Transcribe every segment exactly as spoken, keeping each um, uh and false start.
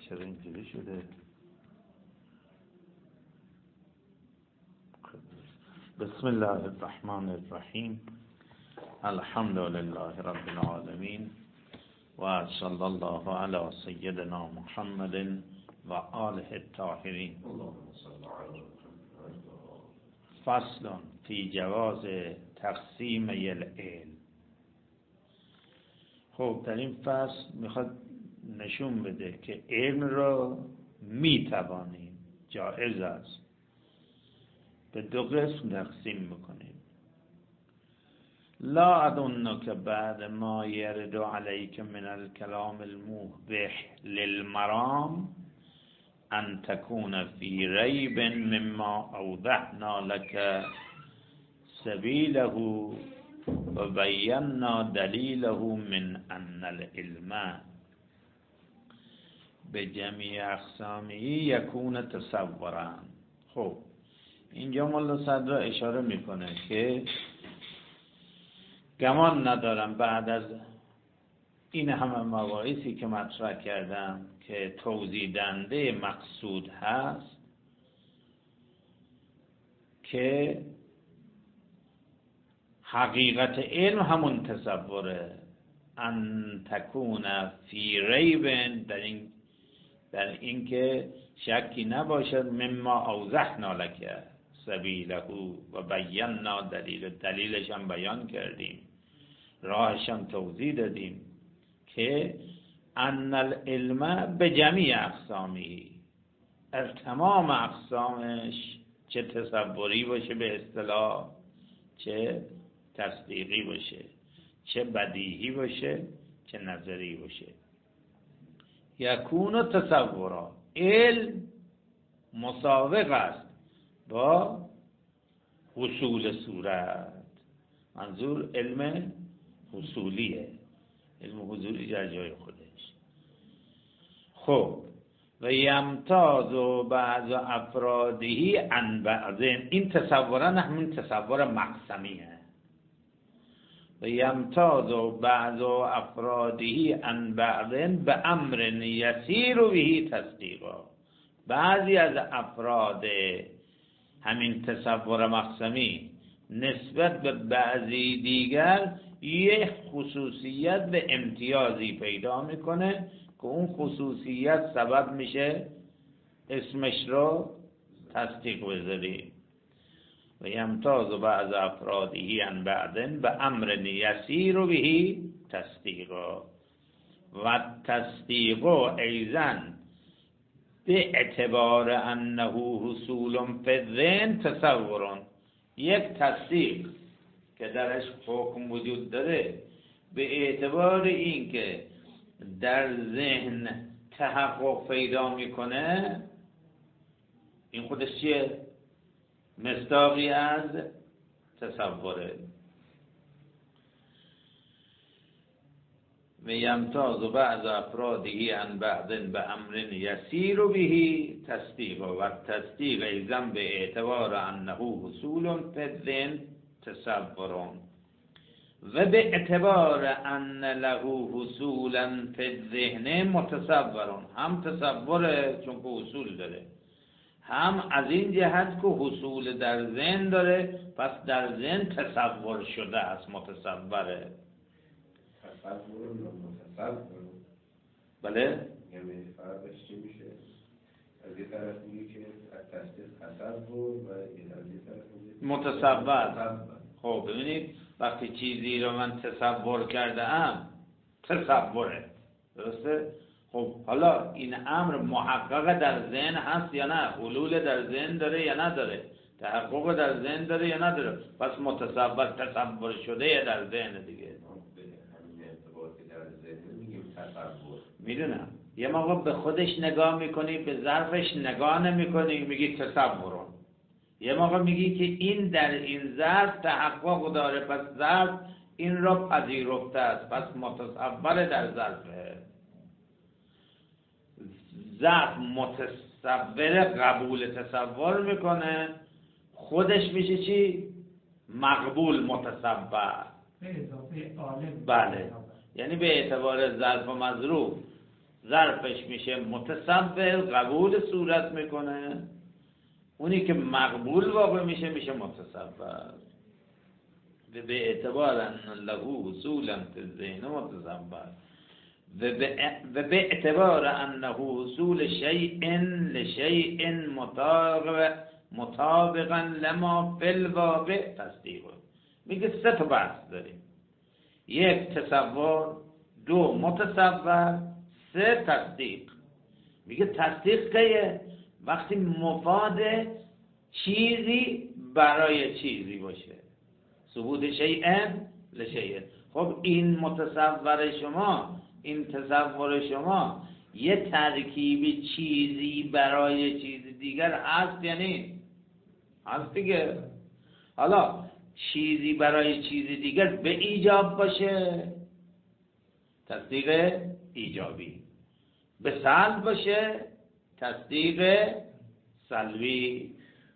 چرا اینجوری شده؟ بسم الله الرحمن الرحیم. الحمد لله رب العالمین و صلی الله علی سیدنا محمد و آله الطاهرین. فصل فی جواز تقسیم العلم. خب در این فصل میخواد نشون بده که علم را میتوانیم، جائز است، به دو قسم تقسیم میکنیم. لا اظنک بعد ما یرد علیک من الکلام الموبح للمرام ان تكون فی ریب مما اوضحنا لك سبیله و بینا دلیله من ان العلم به جمیع اقسامه یکون تصورا. خب اینجا مولا صدر اشاره میکنه که گمان ندارم بعد از این همه مباحثی که مطرح کردم که توضیح دهنده مقصود هست که حقیقت علم همون تصوره، ان تکون فی ریب، در این در اینکه شکی نباشد، مما اوضحنا لک سبیله و بینا دلیل، دلیلش هم بیان کردیم، راهش هم توضیح دادیم که ان العلم به جمیع اقسامی، از تمام اقسامش، چه تصوری باشه به اصطلاح، چه تصدیقی باشه، چه بدیهی باشه، چه نظری باشه، یکون تصورا، علم مساوق است با حصول صورت. منظور علم حصولیه، علم حصولی در جای خودش. خب و یمتاز و بعض افرادهی عن بعض، این تصورا همین تصور مقسمیه. و یمتاز و بعض افرادهی عن بعض به امر یسیر و بهی تصدیقا، بعضی از افراد همین تصور مقسمی نسبت به بعضی دیگر یک خصوصیت به امتیازی پیدا میکنه که اون خصوصیت سبب میشه اسمش رو تصدیق بذاریم. و یمتاز بعض افرادهی عن بعض به امر یسیر و بهی تصدیقا و تصدیق ایضا به اعتبار انه حصول فی الذهن تصور، یک تصدیق که درش حکم وجود داره به اعتبار این که در ذهن تحقق پیدا میکنه، این خودش چیه؟ مصداقی از تصوره. و یمتاز بعض افرادهی عن بعض به امر یسیر و بهی تصدیق و تصدیق ایضا به اعتبار انه حصول فی الذهن تصور و به اعتبار ان له حصولا فی الذهن متصور، هم تصوره چون که حصول داره، هم از این جهت که حصول در ذهن داره، پس در ذهن تصور شده است، متصوره. تصور متصور، بله؟ یعنی فرقش چی میشه؟ از یه طرف میگه که از تصدیق تصور و از یه طرف میگه متصور. خب ببینید وقتی چیزی رو من تصور کرده ام، تصوره، درسته؟ خب حالا این امر محقق در ذهن هست یا نه؟ حلول در ذهن داره یا نداره؟ تحقق در ذهن داره یا نداره؟ پس متصور، تصور شده در ذهن دیگه. میدونم یه موقع به خودش نگاه میکنی، به ظرفش نگاه نمیکنی، میگی تصورون. یه موقع میگی که این در این ظرف تحقق داره، پس ظرف این را پذیرفته است، پس متصور در ظرفه. ظرف متصور قبول تصور میکنه، خودش میشه چی؟ مقبول متصور. به اضافه عالم. بله، یعنی به اعتبار ظرف و مظروف ظرفش میشه متصور، قبول صورت میکنه. اونی که مقبول واقع میشه میشه متصور. و به اعتبار ان له حصولا فی الذهن متصور و به اعتبار انه حصول شیء لشیء مطابق مطابقا لما فی الواقع تصدیق. میگه سه تا بحث داریم: یک تصور، دو متصور، سه تصدیق. میگه تصدیق که وقتی مفاد چیزی برای چیزی باشه، ثبوت شیئا لشیء. خب این متصور شما، این تصور شما یه ترکیب چیزی برای چیز دیگر هست یعنی هست دیگه. حالا چیزی برای چیز دیگر به ایجاب باشه تصدیق ایجابی، به سلب باشه تصدیق سلبی.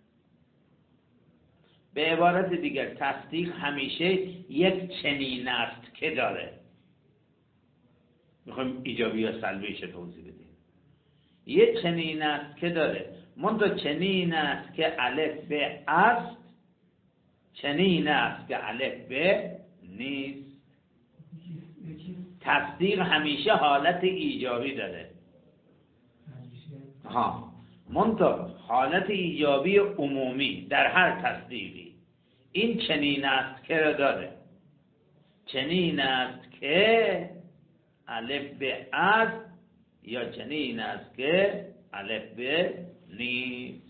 به عبارت دیگر تصدیق همیشه یک چنین است که داره. میخوایم ایجابی یا سلبیش توضیح بدیم. یک چنین است که داره، منتها چنین است که الف به است، چنین است که الف به نیست. تصدیق همیشه حالت ایجابی داره. ها، منتها حالت ایجابی عمومی در هر تصدیقی این چنین است که را داره. چنین است که الف به است یا چنین است که الف به نیست.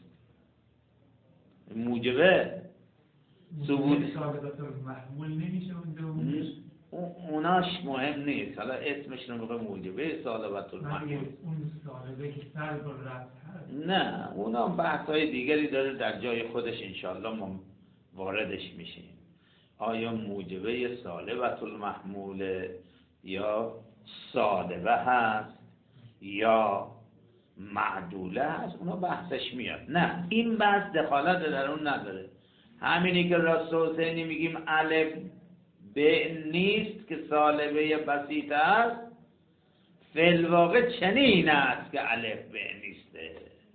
موجبه ثبوت محمول نمیشه اونجا، اوناش مهم نیست. حالا اسمش رو میگه موجبه سالبت المحمول. اون سالبه که سر با رفت هست، نه اونا بحث‌های دیگری داره، در جای خودش انشالله ما واردش میشیم. آیا موجبه سالبت المحمول یا سالبه هست یا معدوله هست، اونا بحثش میاد. نه این بحث دخالت در اون نداره. همینی که راست حسینی میگیم الف به نیست که سالبه بسیط است، فی الواقع چنین است که الف به نیسته.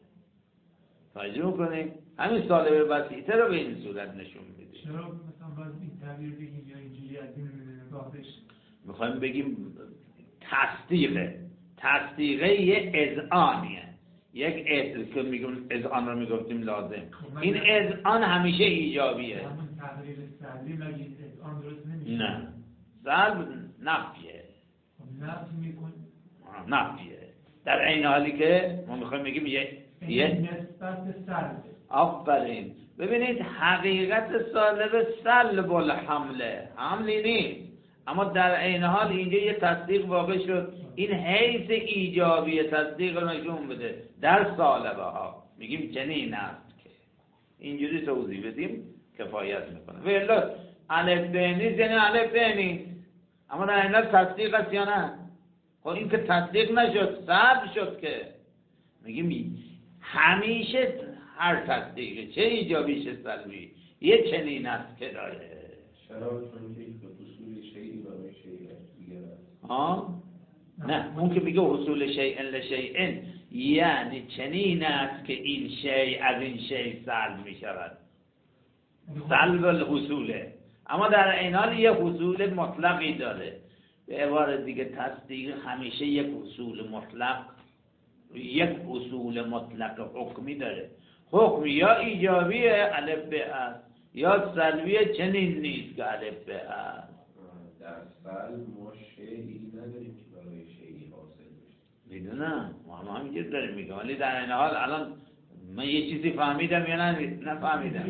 توجه کنید، همین سالبه بسیطه رو به این صورت نشون میده. چرا مثلا باید این تعبیر بگیم یا اینجوری از این نگاهش میخوایم بگیم تصدیقه. تصدیقه یه اذعانیه، یک اذعان که میگم اذعان رو میگفتیم لازم. این اذعان همیشه ایجابیه. همون تعبیر سلبی مگه اذعان درست نمیشه؟ نه، سلب نفیه. نفی میکن نفیه در این حالی که ما میخوایم بگیم یه یه نسبت سلب. آفرین. ببینید حقیقت سالب سلب الحمله، حملی نیست، اما در این حال اینجا یه تصدیق واقع شد. این حیث ایجابی تصدیق رو نشون بده در سالبه ها. میگیم چنین است که اینجوری توضیح بدیم کفایت میکنه. و الا الف به نیست یعنی الف به نیست، اما در این حال تصدیق است یا نه؟ خب این که تصدیق نشد سلب شد که میگیم همیشه هر تصدیقی چه ایجابی چه سلبی یه چنین است که داره. شراب چون که به حصول شیعی برای شیعی دیگر است. ها؟ نه اون که میگه حصول شیء لشیء یعنی چنین است که این شیء از این شیء سلب میشود، سلب الحصوله. اما در این حال یه حصول مطلقی داره. به عبارت دیگه تصدیق همیشه یک حصول مطلق، یک حصول مطلق حکمی داره. حکم یا ایجابیه الف به است یا سلبیه چنین نیست که الف به است. در سلب ما شیعی نداریم که برای شیعی حاصل بشه. میدونم ما هم همینجور داریم میگم، ولی در این حال الان من یه چیزی فهمیدم یا نه نفهمیدم.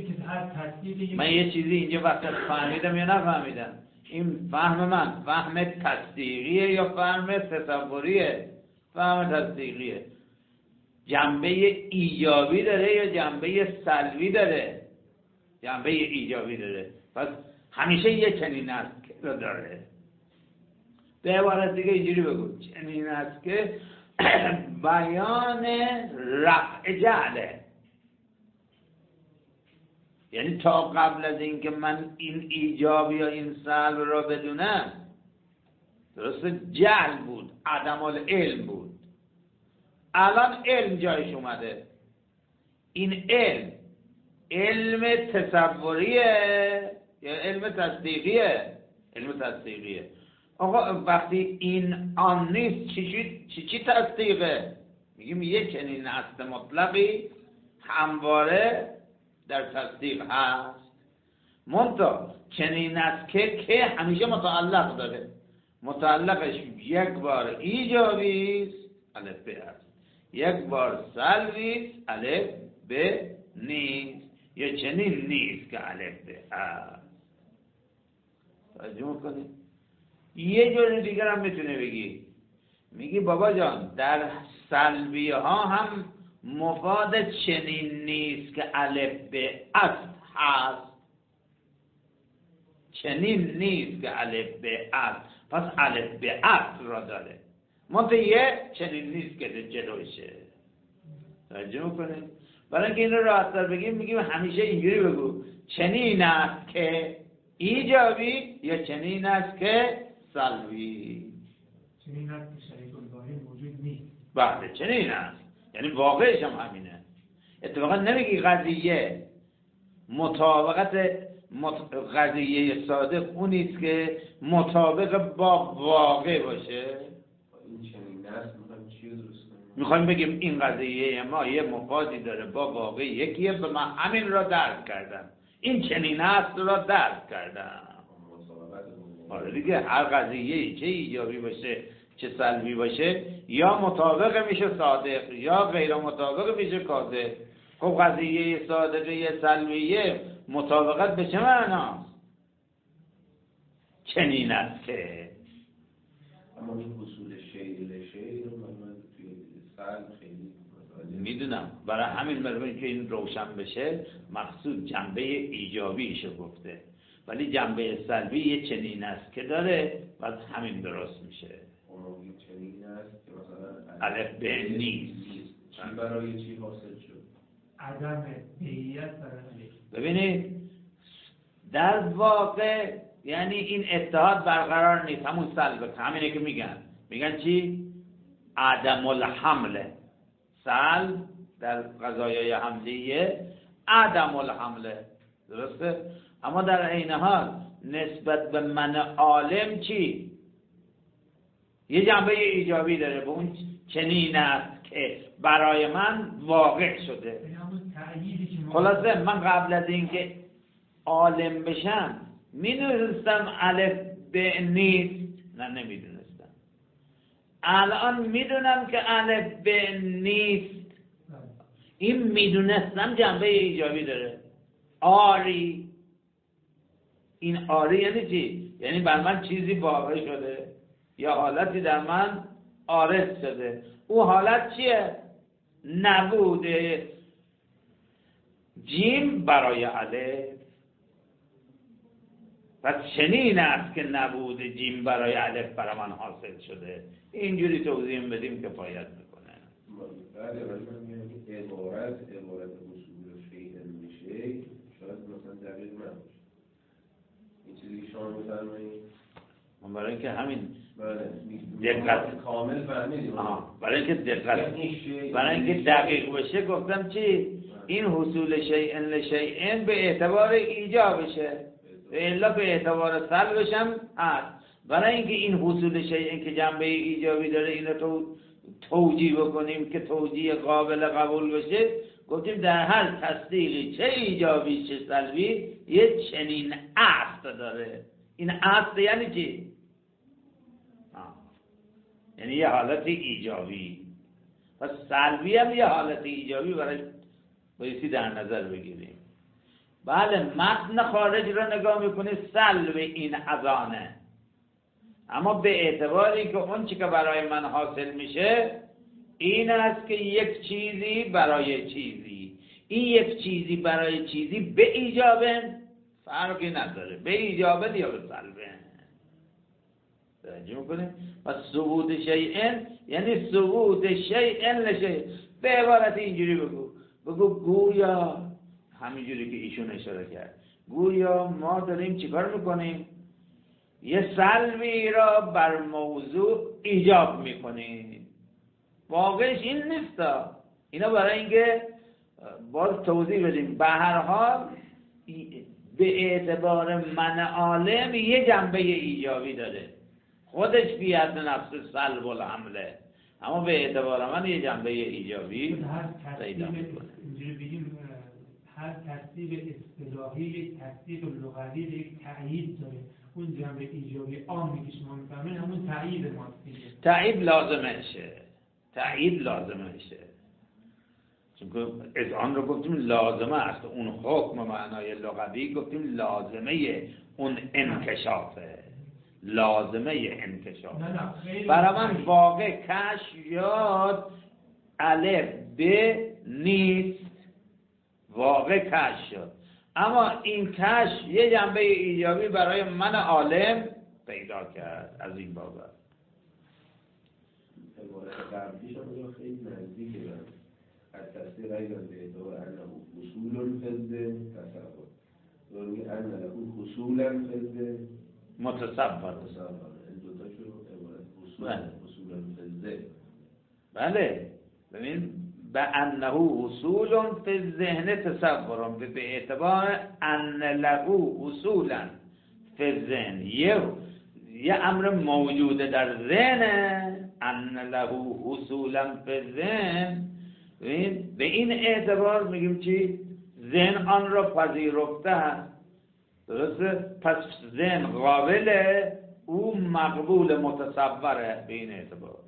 من یه چیزی اینجا وقت فهمیدم یا نفهمیدم. این فهم من فهم تصدیقیه یا فهم تصوریه؟ فهم تصدیقیه. جنبه ایجابی داره یا جنبه سلبی داره؟ جنبه ایجابی داره. پس همیشه یه چنین است که داره. به عبارت دیگه اینجوری بگو چنین است که بیان رفع جعله، یعنی تا قبل از اینکه من این ایجاب یا این سلب را بدونم درسته؟ جهل بود، عدم العلم بود. الان علم جایش اومده. این علم علم تصوریه یا علم تصدیقیه؟ علم تصدیقیه. آقا وقتی این آن نیست چی چی چی تصدیقه؟ میگیم یک چنین اصل مطلقی همواره در تصدیق هست. منتها چنین است که که همیشه متعلق داره. متعلقش یک بار ایجابی است، الف به است، یک بار سلبی است، الف به نیست، یا چنین نیست که الف به است. توجه میکنی؟ یه جور دیگر هم میتونه بگی، میگی بابا جان در سلبی ها هم مفاد چنین نیست که الف به است هست. چنین نیست که الف به است، پس الف به است را داره. منطقه یه چنین نیست که جلوشه. توجه میکنید؟ برای اینکه این رو راحت‌تر بگیم میگیم همیشه اینجوری بگو، چنین است که ایجابی یا چنین است که سلبی. چنین است که شریک الواحد موجود نیست. بله چنین است، یعنی واقعش هم همینه. اتفاقا نمیگی قضیه مطابقت مط... قضیه صادق اونیست که مطابق با واقع باشه. این چنین است میخوایم چی رو درست کنیم؟ میخوایم بگیم این قضیه ما یه مفادی داره با واقع یکیه، به من همین را درک کردم، این چنین است را درک کردم. آره دیگه، هر قضیه چه ایجابی باشه چه سلبی باشه یا مطابق میشه صادق یا غیر مطابق میشه کاذب. خب قضیه صادقه سلبیه مطابقت به چه معناست؟ چنین است که. اما این حصول شیء لشیء رو من توی سلب خیلی میدونم، برای همین مروین که این روشن بشه مقصود جنبه ایجابیشو گفته، ولی جنبه سلبی یه چنین است که داره و همین درست میشه. اما این چنین است که مثلا الف به نیست. چی برای چی حاصل شد؟ عدم بهیت برای ببینید در واقع یعنی این اتحاد برقرار نیست، همون سلب، همینه که میگن میگن چی؟ عدم الحمله. سلب در قضایای حملیه عدم الحمله، درسته؟ اما در عین حال نسبت به من عالم چی؟ یه جنبه ایجابی داره، به اون چنین است که برای من واقع شده. خلاصه من قبل از اینکه عالم بشم میدونستم الف به نیست؟ نه نمیدونستم. الان میدونم که الف به نیست. این میدونستم جنبه ایجابی داره. آری، این آری یعنی چی؟ یعنی بر من چیزی واقع شده یا حالتی در من عارض شده. او حالت چیه؟ نبود جیم برای الف. پس چنین است که نبود جیم برای الف برای من حاصل شده. اینجوری توضیح بدیم که کفایت میکنه. بله، ولی من میگم که عبارت عبارت حصول شیء لشیء شاید مثلا دقیق نباشه. این چیزی که شما می‌فرمایید من برای اینکه همین بله دقت کامل فهمیدیم. برای اینکه دقت برای اینکه دقیق بشه گفتم چی؟ این حصول شیء لشیء به اعتبار ایجابشه، الا به اعتبار سلبش هم هست. برای اینکه این حصول شیء که جنبه ایجابی داره اینو تو توجیه بکنیم که توجیه قابل قبول بشه، گفتیم در هر تصدیقی چه ایجابی چه سلبی یه چنین اصل داره. این اصل یعنی چی؟ آه. یعنی یه حالت ایجابی. پس سلبی هم یه حالت ایجابی برای بایستی در نظر بگیریم. بله متن خارج رو نگاه میکنید سلب این اذانه، اما به اعتباری که اون چی که برای من حاصل میشه این است که یک چیزی برای چیزی، این یک چیزی برای چیزی به ایجابه فرقی نداره، به ایجابه یا به سلبه. توجه میکنید؟ پس ثبوت شیء یعنی ثبوت شیء لشیء. به عبارت اینجوری بگو بگو گویا همینجوری که ایشون اشاره کرد، گویا ما داریم چیکار میکنیم؟ یه سلبی را بر موضوع ایجاب میکنید. واقعش این نیست. اینا برای اینکه باز توضیح بدیم. به هر حال به اعتبار من عالم یه جنبه ایجابی داره، خودش بیاد نفس سلب و حمله، اما به اعتبار من یه جنبه ایجابی پیدا میکنه. اینجوری بگیم هر تصدیق اصطلاحی یک تصدیق لغوی یک تأیید داره. اون جنبه ایجابی عامی که شما میفهمین همون تأیید ماست دیگه. تأیید لازمشه، تأیید لازمشه. چون از آن رو گفتیم لازمه است، اون حکم معنای لغوی گفتیم لازمه اون انکشافه، لازمه انکشاف. برای من واقع کشف یاد الف ب نیست، واقع کشف شد، اما این کشف یه جنبه ایجابی برای من عالم پیدا کرد. از این بابت عبارت قبلیش هم خیلی نزدیکه به از تصدیق ایضا به اعتبار انه اصول فزده تصور و روی انه له اصولا فزده متصور. این دوتاشو عبارت اصولا فزده. بله ببین به انه اصول فی الذهن تصور، به اعتبار ان له اصولا فی الذهن یه یه امر موجوده در ذهن، ان له اصولا فی الذهن. به این اعتبار میگیم چی؟ ذهن آن را پذیرفته است. درسته؟ پس ذهن قابله، او مقبول متصوره به این اعتبار.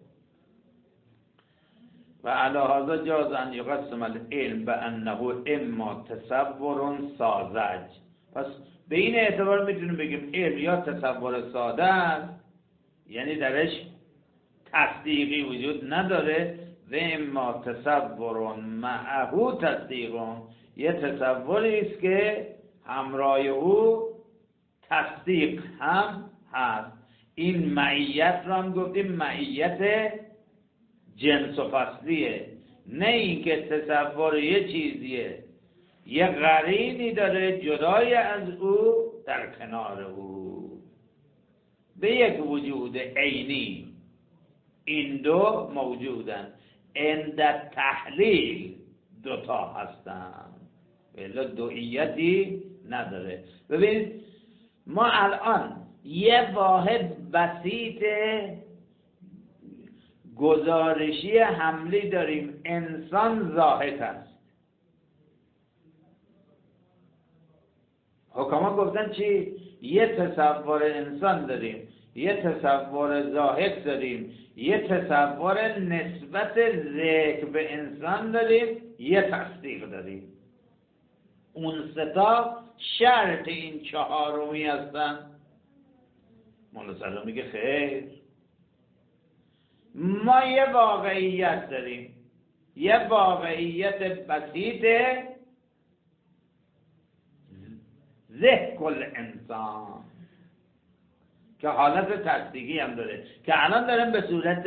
و علی هذا جاز ان یقسم العلم بانه اما تصور ساذج. پس به این اعتبار میتونیم بگیم علم یا تصور ساده است، یعنی درش تصدیقی وجود نداره، و اما تصور معه تصدیق، یه تصوری است که همراه او تصدیق هم هست. این معیت را هم گفتیم معیت جنس و فصلیه، نه اینکه تصور یه چیزیه یه قرینی داره جدای از او در کنار او، به یک وجود عینی این دو موجودن، عند تحلیل دوتا هستن، بلا دوئیتی نداره. ببینید ما الان یه واحد بسیط گزارشی حملی داریم، انسان زاهد است. حکما گفتن چی؟ یه تصور انسان داریم، یه تصور زاهد داریم، یه تصور نسبت ذکر به انسان داریم، یه تصدیق داریم. اون ستا شرط این چهارمی هستن. مولا سلام میگه خیر، ما یه واقعیت داریم، یه واقعیت بسیطه ذهن کل انسان که حالت تصدیقی هم داره که الان دارم به صورت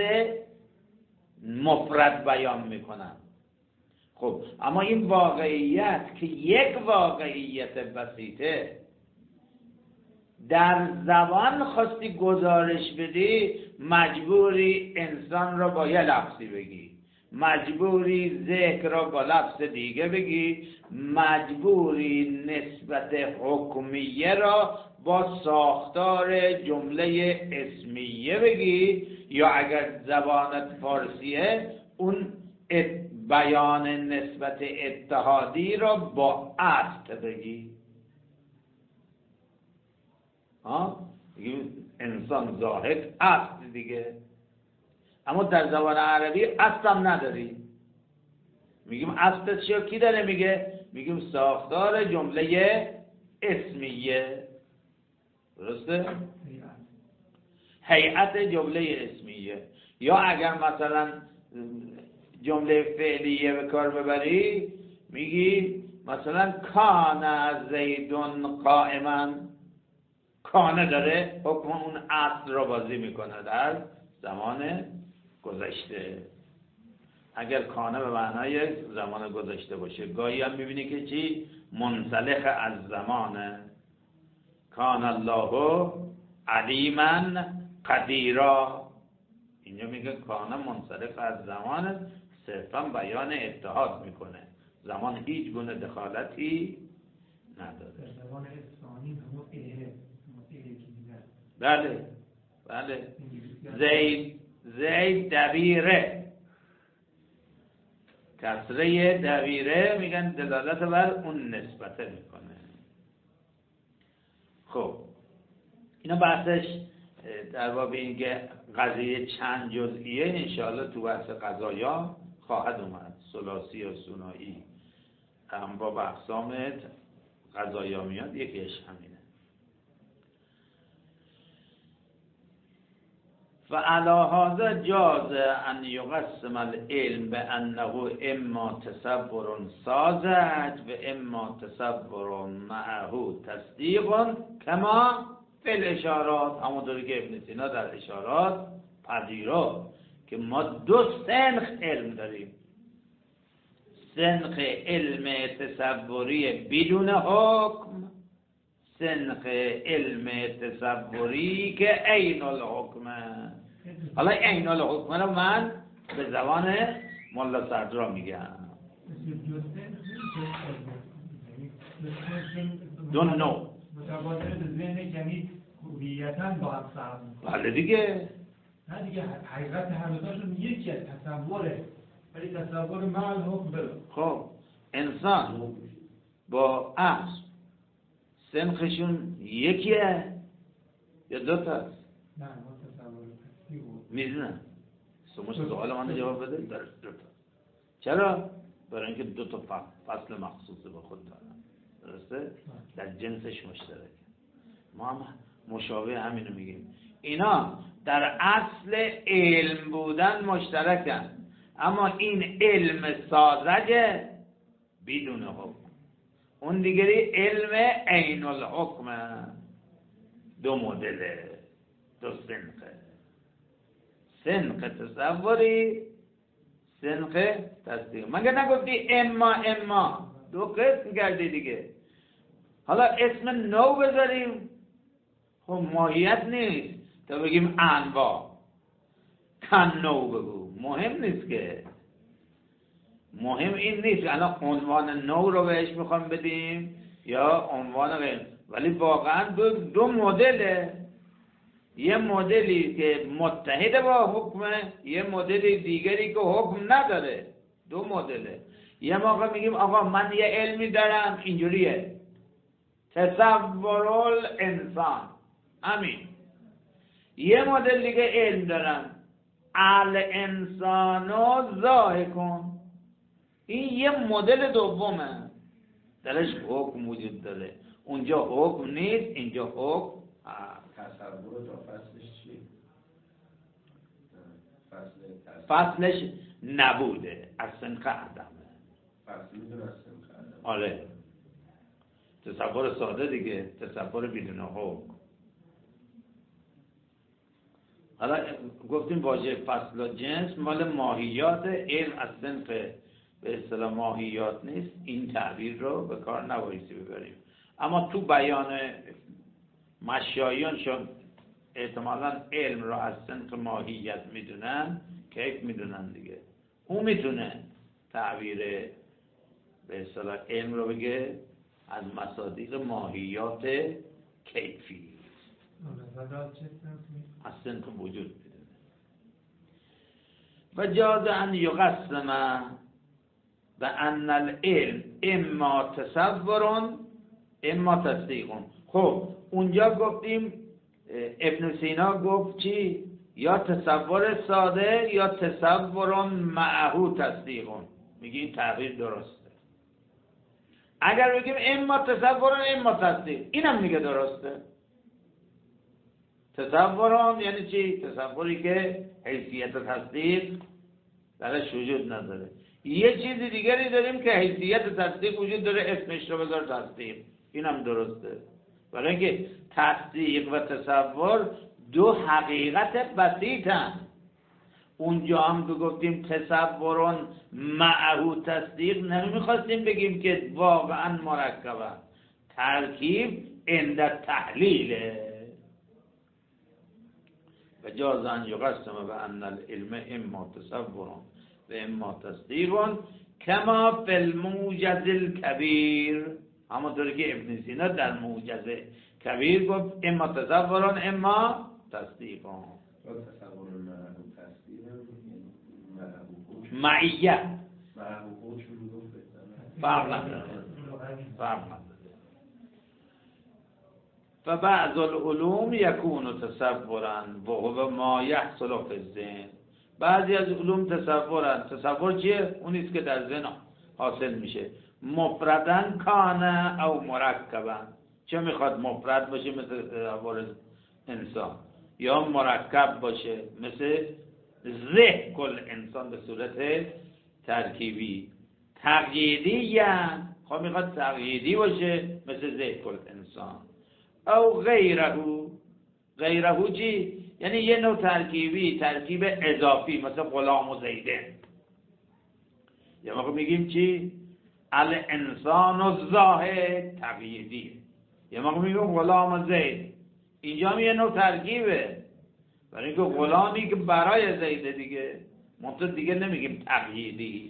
مفرد بیان میکنم. خب اما این واقعیت که یک واقعیت بسیطه، در زبان خواستی گزارش بدی مجبوری انسان را با یه لفظی بگی، مجبوری ذکر را با لفظ دیگه بگی، مجبوری نسبت حکمیه را با ساختار جمله اسمیه بگی، یا اگر زبانت فارسیه اون بیان نسبت اتحادی را با است بگی. ها؟ انسان زاهد است دیگه. اما در زبان عربی است هم نداری. میگیم است چیو کی داره میگه؟ میگیم ساختار جمله اسمیه. درسته؟ هیئت جمله اسمیه. یا اگر مثلا جمله فعلیه به کار ببری میگی مثلا کان زیدون قائما، کانه داره حکم اون اصل را بازی میکنه در زمان گذشته. اگر کانه به معنای زمان گذشته باشه، گاهی هم میبینی که چی؟ منسلخ از زمانه. کان الله علیما قدیرا. اینجا میگه کان منصرف از زمان، صرفا بیان اتحاد میکنه، زمان هیچ گونه دخالتی نداره. زمان اسفانی همون ایه بله بله. زید زید دبیره، کسره دبیره میگن دلالت بر اون نسبته میکنه. خب اینا بحثش در باب اینکه قضیه چند جزئیه انشاءالله تو بحث قضایا خواهد اومد، ثلاثی و ثنایی هم با اقسام قضایا میاد، یکیش همینه. و علی هذا جاز ان یقسم العلم بانه اما تصور ساذج و اما تصور معه تصدیق کما فی الاشارات، همونطوری که ابن سینا در اشارات پذیرفت که ما دو سنخ علم داریم، سنخ علم تصوری بدون حکم، سنخ علم تصوری که عین الحکمه. حالا عین الحکمه رو من به زبان ملا صدرا میگم. دو نوع متبادر به ذهن یعنی هویتاً با هم فرق میکنه. بله دیگه. نه دیگه حقیقت هر دوتاشون یکی از تصوره، ولی تصور مع الحکم بره. خب انسان با عقل سنخشون یکیه یا دو تاست؟ نه ما تصور تصدیق میدونم. شما سوال من جواب بده. در دو تا. چرا؟ برای اینکه دو تا فصل مخصوص به خود دارن، درسته؟ در جنسش مشترکه. ما هم مشابه همینو میگیم. اینا در اصل علم بودن مشترکن، اما این علم ساذجه بدون حکم، اون دیگری علم عین الحکم. دو مدله، دو سنخه، سنخ تصوری، سنخ تصدیق. مگه نگفتی اما اما دو قسم کردی دیگه. حالا اسم نو بذاریم خب ماهیت نیست، تا بگیم انواع کن نو بگو، مهم نیست که. مهم این نیست الان عنوان نو رو بهش میخوام بدیم یا عنوان غیر، ولی واقعا دو, دو مدله. یه مدلی که متحد با حکمه، یه مدل دیگری که حکم نداره. دو مدله. یه موقع میگیم آقا من یه علمی دارم اینجوریه، تصور الانسان، همین. یه مدل دیگه علم دارم، الانسانو ضاحکون. این یه مدل دومه، درش حکم وجود داره. اونجا حکم نیست، اینجا حکم. تصور تا فصلش چیه؟ فصلش نبوده، از سنخ عدمه. فصل میتونه از سنخ عدمه. آره، تصور ساده دیگه، تصور بدون حکم. حالا گفتیم واژه فصل و جنس مال ماهیات، علم از سنخ به اصطلاح ماهیات نیست. این تعبیر رو به کار نبایستی ببریم. اما تو بیان مشایان شون احتمالاً علم رو از سنخ ماهیت میدونن، کیف میدونن دیگه. اون میتونه تعبیر به اصطلاح علم رو بگه از مصادیق ماهیات کیفی، از سنخ وجود میدونه. و جاز ان یقسم و ان العلم اما تصور اما تصدیق. خب اونجا گفتیم ابن سینا گفت چی؟ یا تصور ساده یا تصور معه تصدیق. میگه این تعبیر درسته. اگر بگیم اما تصور اما تصدیق، اینم میگه درسته. تصور یعنی چی؟ تصوری که حیثیت تصدیق درش وجود نداره. یه چیزی دیگری داریم که حیثیت تصدیق وجود داره، اسمش رو بذار تصدیق. اینم درسته. برای اینکه تصدیق و تصور دو حقیقت بسیطن. اونجا هم که گفتیم تصورون معه تصدیق، نمیخواستیم بگیم که واقعا مرکبه. ترکیب عند تحلیله. و جاز ان یقسم به ان العلم اما تصور و اما تصدیق کما فی الموجز الکبیر، همونطوری که ابن سینا در موجز کبیر گفت اما تصور اما تصدیق. تصور معه تصدیق معیت معه فرق نداره، فرق نداره. فبعض العلوم یکون تصورا و هو ما یحصل فی الذهن. بعضی از علوم تصورن. تصور چیه؟ اونیست که در ذهن حاصل میشه. مفردن کانه او مرکبن. چه میخواد مفرد باشه مثل تصور انسان، یا مرکب باشه مثل ذهن کل انسان به صورت ترکیبی. تقییدی یعنی خب میخواد تقییدی باشه مثل ذهن کل انسان. او غیره. غیره چی؟ یعنی یه نوع ترکیبی، ترکیب اضافی مثل غلام و زیده. یه موقع میگیم چی؟ الانسان الزاهد تقییدی. یه موقع میگیم غلام و زید. اینجا هم یه نوع ترکیبه، برای اینکه غلامی که برای زیده دیگه، منطقه دیگه نمیگیم تقییدی.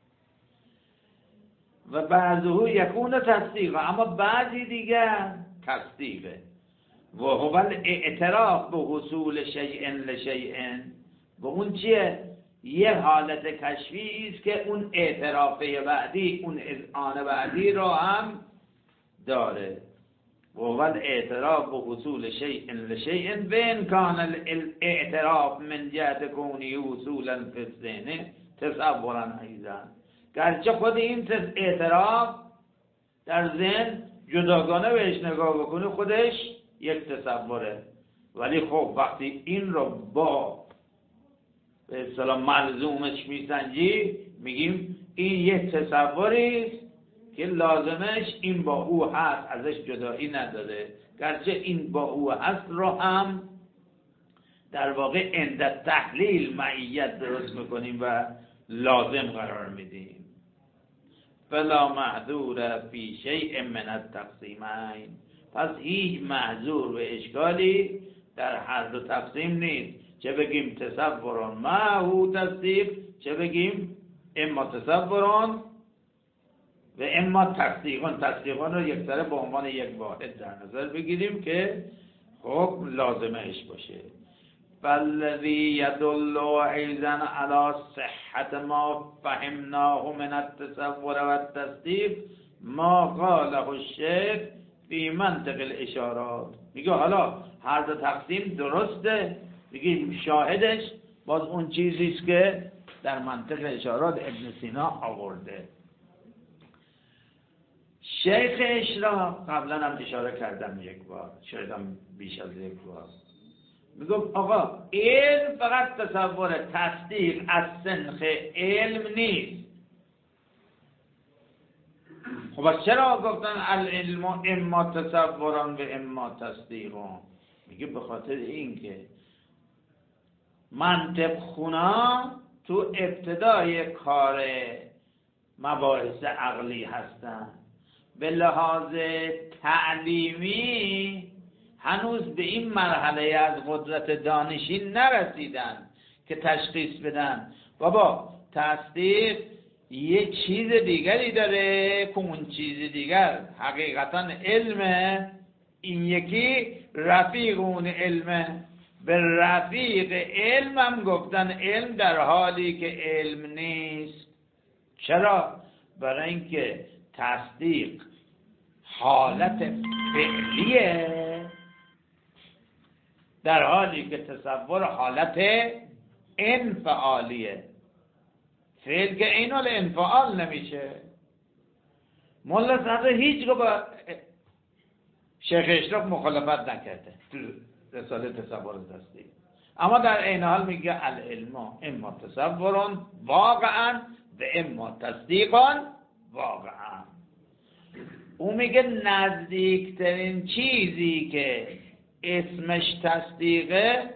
و بعضه یکون تصدیق، اما بعضی دیگه تصدیقه. و هو الاعتراف به حصول شیء لشیء. و اون چیه؟ یه حالت کشفی است که اون اعترافه بعدی، اون اذعان بعدی رو هم داره. و هو الاعتراف به حصول شیء لشیء بین کان الاعتراف من جهت کونی حصولا فی الذهن تصورا ایضا. گرچه خود این اعتراف در ذهن جداگانه بهش نگاه بکنی خودش یک تصوره، ولی خب وقتی این رو با به اصطلاح ملزومش میسنجی میگیم این یک تصوری است که لازمش این با او هست، ازش جدایی نداره. گرچه این با او هست رو هم در واقع عند تحلیل معیت درست میکنیم و لازم قرار میدیم. فلا معذور فی شیء من التقسیمین. پس هیچ معذور و اشکالی در هر دو تقسیم نیست، چه بگیم تصوران معه تصدیق، چه بگیم اما تصوران و اما تصدیقان. تصدیقان رو یک سره به عنوان یک واحد در نظر بگیریم که خب لازمش باشه. فالذی یدل ایضا علی صحت ما فهمناه من التصور و التصدیق ما قاله الشیخ فی منطق الاشارات. میگه حالا هر دو تقسیم درسته، میگه شاهدش باز اون چیزیست که در منطق اشارات ابن سینا آورده. شیخ اشراق قبلا هم اشاره کردم یک بار، شاید هم بیش از یک بار، میگم آقا علم فقط تصور، تصدیق از سنخ علم نیست. خب از چرا گفتن العلم اما تصوران و اما تصدیقان؟ میگه به خاطر این که منطق خونا تو ابتدای کار مباحث عقلی هستن، به لحاظ تعلیمی هنوز به این مرحله از قدرت دانشی نرسیدن که تشخیص بدن بابا تصدیق یه چیز دیگری داره که اون چیز دیگر حقیقتا علمه، این یکی رفیق اون علمه. به رفیق علم هم گفتن علم در حالی که علم نیست. چرا؟ برای اینکه تصدیق حالت فعلیه در حالی که تصور حالت انفعالیه. فعل که این حال انفعال نمیشه. مولا صدر هیچ با شیخ اشراق مخالفت نکرده تو رساله تصور تصدیق، اما در این حال میگه العلم اما تصورون واقعا و اما تصدیقان واقعا. او میگه نزدیکترین چیزی که اسمش تصدیقه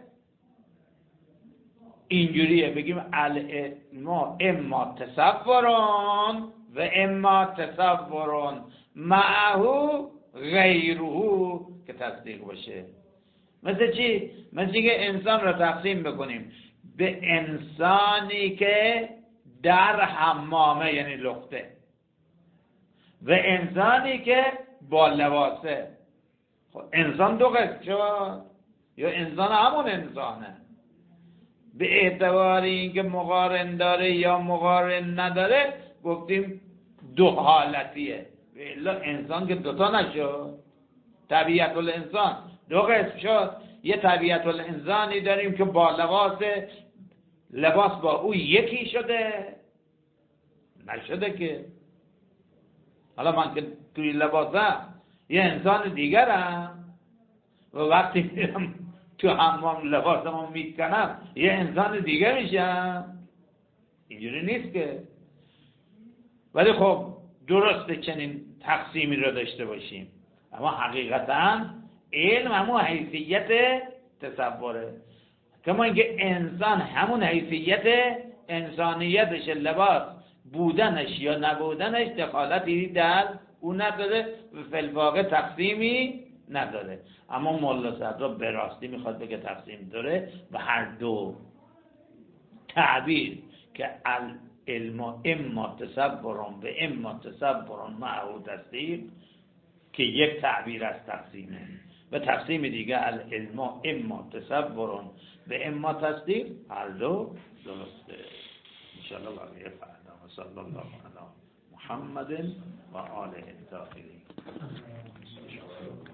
اینجوریه، بگیم العلم اما تصورون و اما تصورون معه غیره که تصدیق باشه. مثل چی؟ مثل که انسان را تقسیم بکنیم به انسانی که در حمامه یعنی لخته و انسانی که با لباسه. خب انسان دو قسم شد یا انسان همون انسانه به اعتبار اینکه مقارن داره یا مقارن نداره گفتیم دو حالتیه. الا انسان که دوتا نشد، طبیعت الانسان دو قسم شد. یه طبیعت الانسانی داریم که با لباس لباس با او یکی شده نشده که. حالا من که توی لباسم یه انسان دیگرم و وقتی میرم تو حمام لباسمو میکنم یه انسان دیگه میشم. اینجوری نیست که. ولی خب درسته چنین تقسیمی رو داشته باشیم، اما حقیقتا علم همون حیثیت تصوره. کما اینکه انسان همون حیثیت انسانیتش لباس بودنش یا نبودنش دخالتی در اون نداره و فی الواقع تقسیمی نداره. اما مولا صدرا به راستی میخواد بگه تقسیم داره و هر دو تعبیر که العلم اما تصورون و اما تصورون معه تصدیق که یک تعبیر از تقسیمه و تقسیم دیگه العلم اما تصورون و اما تصدیق هر دو درسته. انشاءالله بقیه فردا. صلی الله علی محمد و آله الطاهرین.